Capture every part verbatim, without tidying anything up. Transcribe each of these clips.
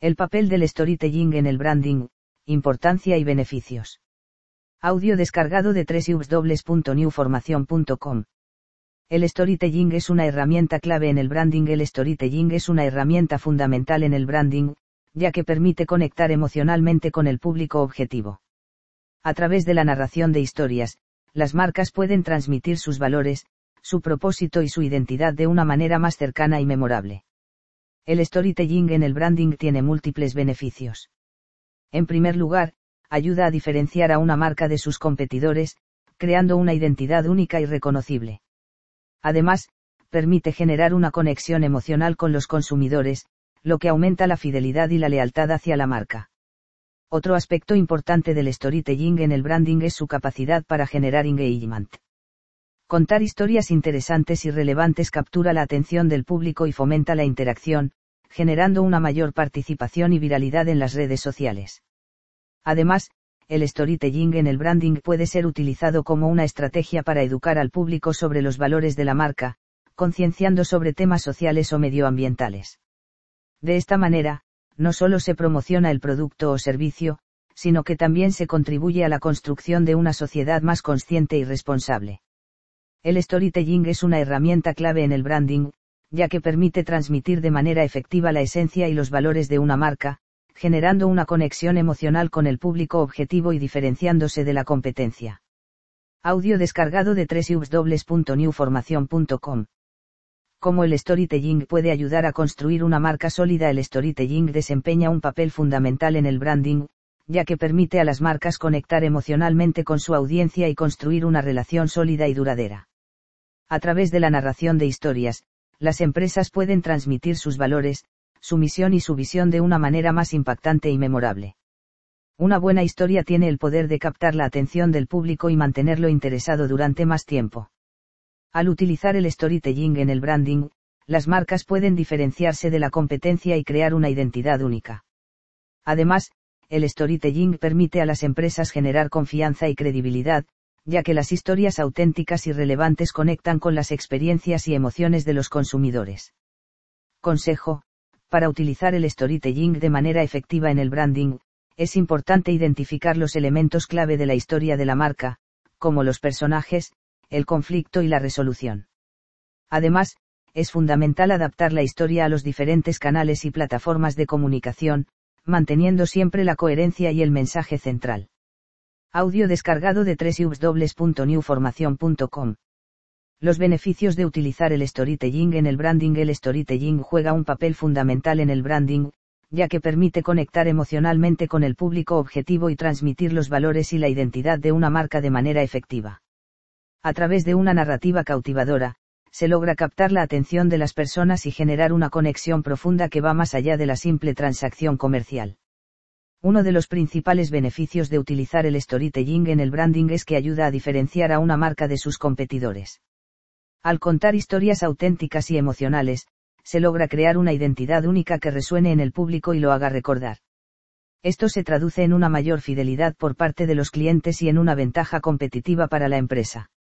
El papel del storytelling en el branding, importancia y beneficios. Audio descargado de doble u doble u doble u punto new formación punto com. El storytelling es una herramienta clave en el branding. El storytelling es una herramienta fundamental en el branding, ya que permite conectar emocionalmente con el público objetivo. A través de la narración de historias, las marcas pueden transmitir sus valores, su propósito y su identidad de una manera más cercana y memorable. El storytelling en el branding tiene múltiples beneficios. En primer lugar, ayuda a diferenciar a una marca de sus competidores, creando una identidad única y reconocible. Además, permite generar una conexión emocional con los consumidores, lo que aumenta la fidelidad y la lealtad hacia la marca. Otro aspecto importante del storytelling en el branding es su capacidad para generar engagement. Contar historias interesantes y relevantes captura la atención del público y fomenta la interacción, generando una mayor participación y viralidad en las redes sociales. Además, el storytelling en el branding puede ser utilizado como una estrategia para educar al público sobre los valores de la marca, concienciando sobre temas sociales o medioambientales. De esta manera, no solo se promociona el producto o servicio, sino que también se contribuye a la construcción de una sociedad más consciente y responsable. El storytelling es una herramienta clave en el branding, ya que permite transmitir de manera efectiva la esencia y los valores de una marca, generando una conexión emocional con el público objetivo y diferenciándose de la competencia. Audio descargado de doble u doble u doble u punto new formación punto com. ¿Cómo el storytelling puede ayudar a construir una marca sólida? El storytelling desempeña un papel fundamental en el branding, ya que permite a las marcas conectar emocionalmente con su audiencia y construir una relación sólida y duradera. A través de la narración de historias, las empresas pueden transmitir sus valores, su misión y su visión de una manera más impactante y memorable. Una buena historia tiene el poder de captar la atención del público y mantenerlo interesado durante más tiempo. Al utilizar el storytelling en el branding, las marcas pueden diferenciarse de la competencia y crear una identidad única. Además, el storytelling permite a las empresas generar confianza y credibilidad, ya que las historias auténticas y relevantes conectan con las experiencias y emociones de los consumidores. Consejo: para utilizar el storytelling de manera efectiva en el branding, es importante identificar los elementos clave de la historia de la marca, como los personajes, el conflicto y la resolución. Además, es fundamental adaptar la historia a los diferentes canales y plataformas de comunicación, manteniendo siempre la coherencia y el mensaje central. Audio descargado de doble u doble u doble u punto new formación punto com. Los beneficios de utilizar el storytelling en el branding. El storytelling juega un papel fundamental en el branding, ya que permite conectar emocionalmente con el público objetivo y transmitir los valores y la identidad de una marca de manera efectiva. A través de una narrativa cautivadora, se logra captar la atención de las personas y generar una conexión profunda que va más allá de la simple transacción comercial. Uno de los principales beneficios de utilizar el storytelling en el branding es que ayuda a diferenciar a una marca de sus competidores. Al contar historias auténticas y emocionales, se logra crear una identidad única que resuene en el público y lo haga recordar. Esto se traduce en una mayor fidelidad por parte de los clientes y en una ventaja competitiva para la empresa.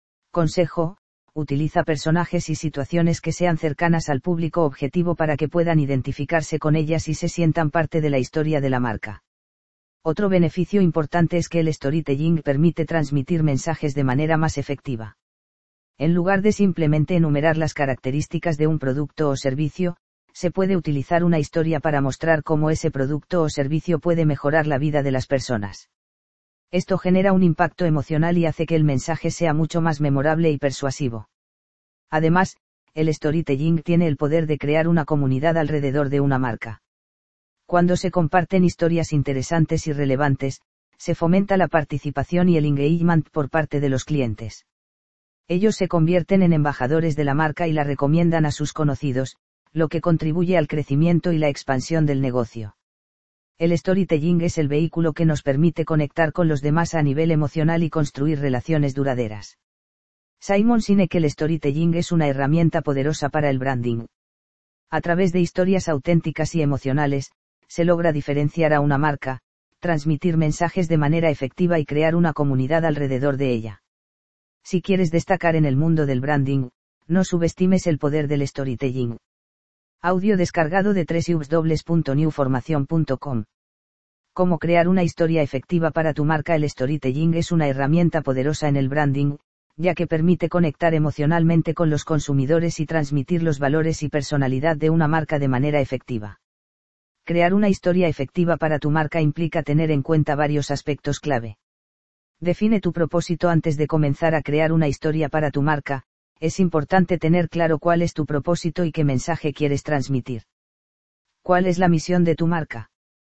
Consejo: utiliza personajes y situaciones que sean cercanas al público objetivo para que puedan identificarse con ellas y se sientan parte de la historia de la marca. Otro beneficio importante es que el storytelling permite transmitir mensajes de manera más efectiva. En lugar de simplemente enumerar las características de un producto o servicio, se puede utilizar una historia para mostrar cómo ese producto o servicio puede mejorar la vida de las personas. Esto genera un impacto emocional y hace que el mensaje sea mucho más memorable y persuasivo. Además, el storytelling tiene el poder de crear una comunidad alrededor de una marca. Cuando se comparten historias interesantes y relevantes, se fomenta la participación y el engagement por parte de los clientes. Ellos se convierten en embajadores de la marca y la recomiendan a sus conocidos, lo que contribuye al crecimiento y la expansión del negocio. El storytelling es el vehículo que nos permite conectar con los demás a nivel emocional y construir relaciones duraderas. Simon Sinek: el storytelling es una herramienta poderosa para el branding. A través de historias auténticas y emocionales, se logra diferenciar a una marca, transmitir mensajes de manera efectiva y crear una comunidad alrededor de ella. Si quieres destacar en el mundo del branding, no subestimes el poder del storytelling. Audio descargado de doble u doble u doble u punto new formación punto com. Cómo crear una historia efectiva para tu marca. El storytelling es una herramienta poderosa en el branding, ya que permite conectar emocionalmente con los consumidores y transmitir los valores y personalidad de una marca de manera efectiva. Crear una historia efectiva para tu marca implica tener en cuenta varios aspectos clave. Define tu propósito. Antes de comenzar a crear una historia para tu marca, es importante tener claro cuál es tu propósito y qué mensaje quieres transmitir. ¿Cuál es la misión de tu marca?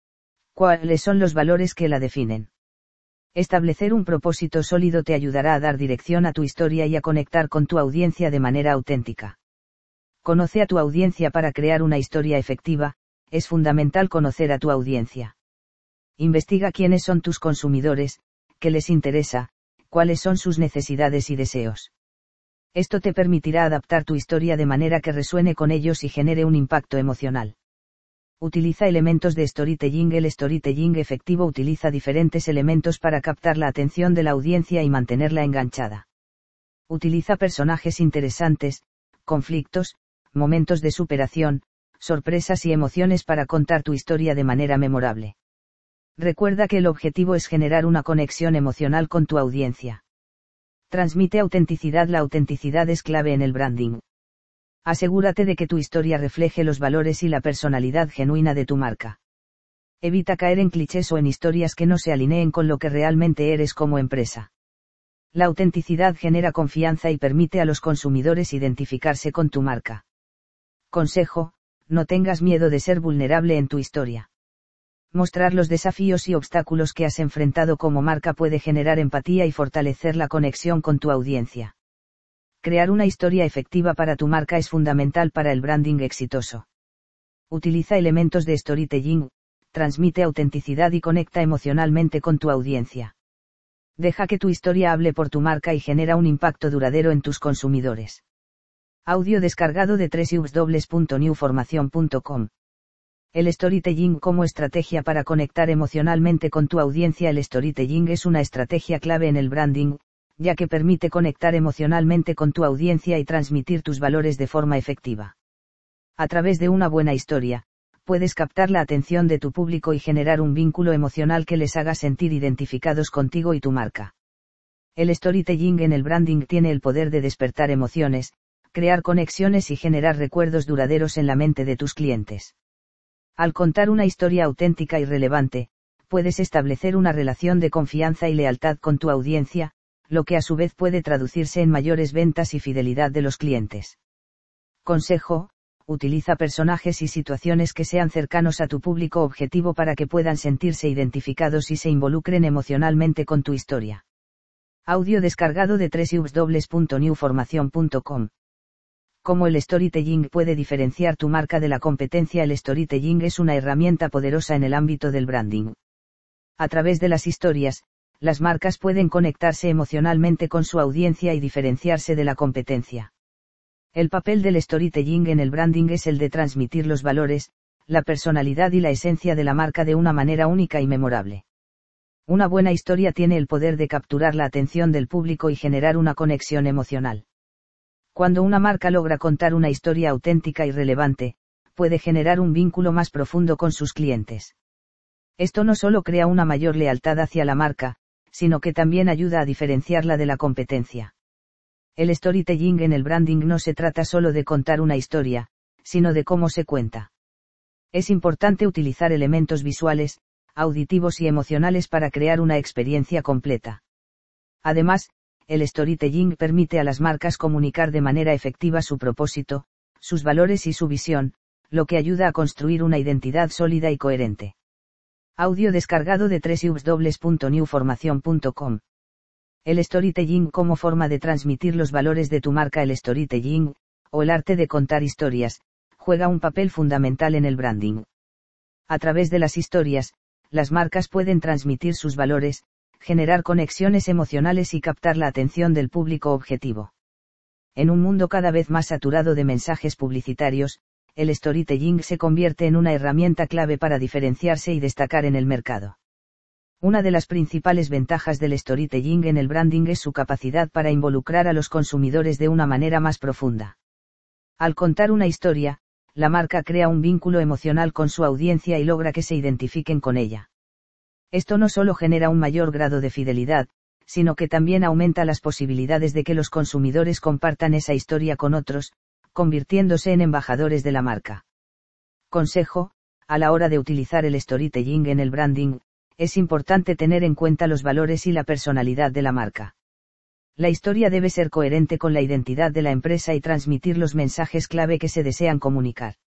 ¿Cuáles son los valores que la definen? Establecer un propósito sólido te ayudará a dar dirección a tu historia y a conectar con tu audiencia de manera auténtica. Conoce a tu audiencia. Para crear una historia efectiva, es fundamental conocer a tu audiencia. Investiga quiénes son tus consumidores, qué les interesa, cuáles son sus necesidades y deseos. Esto te permitirá adaptar tu historia de manera que resuene con ellos y genere un impacto emocional. Utiliza elementos de storytelling. El storytelling efectivo utiliza diferentes elementos para captar la atención de la audiencia y mantenerla enganchada. Utiliza personajes interesantes, conflictos, momentos de superación, sorpresas y emociones para contar tu historia de manera memorable. Recuerda que el objetivo es generar una conexión emocional con tu audiencia. Transmite autenticidad. La autenticidad es clave en el branding. Asegúrate de que tu historia refleje los valores y la personalidad genuina de tu marca. Evita caer en clichés o en historias que no se alineen con lo que realmente eres como empresa. La autenticidad genera confianza y permite a los consumidores identificarse con tu marca. Consejo: no tengas miedo de ser vulnerable en tu historia. Mostrar los desafíos y obstáculos que has enfrentado como marca puede generar empatía y fortalecer la conexión con tu audiencia. Crear una historia efectiva para tu marca es fundamental para el branding exitoso. Utiliza elementos de storytelling, transmite autenticidad y conecta emocionalmente con tu audiencia. Deja que tu historia hable por tu marca y genera un impacto duradero en tus consumidores. Audio descargado de doble u doble u doble u punto new formación punto com. El storytelling como estrategia para conectar emocionalmente con tu audiencia. El storytelling es una estrategia clave en el branding, ya que permite conectar emocionalmente con tu audiencia y transmitir tus valores de forma efectiva. A través de una buena historia, puedes captar la atención de tu público y generar un vínculo emocional que les haga sentir identificados contigo y tu marca. El storytelling en el branding tiene el poder de despertar emociones, crear conexiones y generar recuerdos duraderos en la mente de tus clientes. Al contar una historia auténtica y relevante, puedes establecer una relación de confianza y lealtad con tu audiencia, lo que a su vez puede traducirse en mayores ventas y fidelidad de los clientes. Consejo: utiliza personajes y situaciones que sean cercanos a tu público objetivo para que puedan sentirse identificados y se involucren emocionalmente con tu historia. Audio descargado de doble u doble u doble u punto new formación punto com. ¿Cómo el storytelling puede diferenciar tu marca de la competencia? El storytelling es una herramienta poderosa en el ámbito del branding. A través de las historias, las marcas pueden conectarse emocionalmente con su audiencia y diferenciarse de la competencia. El papel del storytelling en el branding es el de transmitir los valores, la personalidad y la esencia de la marca de una manera única y memorable. Una buena historia tiene el poder de capturar la atención del público y generar una conexión emocional. Cuando una marca logra contar una historia auténtica y relevante, puede generar un vínculo más profundo con sus clientes. Esto no solo crea una mayor lealtad hacia la marca, sino que también ayuda a diferenciarla de la competencia. El storytelling en el branding no se trata solo de contar una historia, sino de cómo se cuenta. Es importante utilizar elementos visuales, auditivos y emocionales para crear una experiencia completa. Además, el storytelling permite a las marcas comunicar de manera efectiva su propósito, sus valores y su visión, lo que ayuda a construir una identidad sólida y coherente. Audio descargado de doble u doble u doble u punto new formación punto com. El storytelling como forma de transmitir los valores de tu marca. El storytelling, o el arte de contar historias, juega un papel fundamental en el branding. A través de las historias, las marcas pueden transmitir sus valores, generar conexiones emocionales y captar la atención del público objetivo. En un mundo cada vez más saturado de mensajes publicitarios, el storytelling se convierte en una herramienta clave para diferenciarse y destacar en el mercado. Una de las principales ventajas del storytelling en el branding es su capacidad para involucrar a los consumidores de una manera más profunda. Al contar una historia, la marca crea un vínculo emocional con su audiencia y logra que se identifiquen con ella. Esto no solo genera un mayor grado de fidelidad, sino que también aumenta las posibilidades de que los consumidores compartan esa historia con otros, convirtiéndose en embajadores de la marca. Consejo: a la hora de utilizar el storytelling en el branding, es importante tener en cuenta los valores y la personalidad de la marca. La historia debe ser coherente con la identidad de la empresa y transmitir los mensajes clave que se desean comunicar.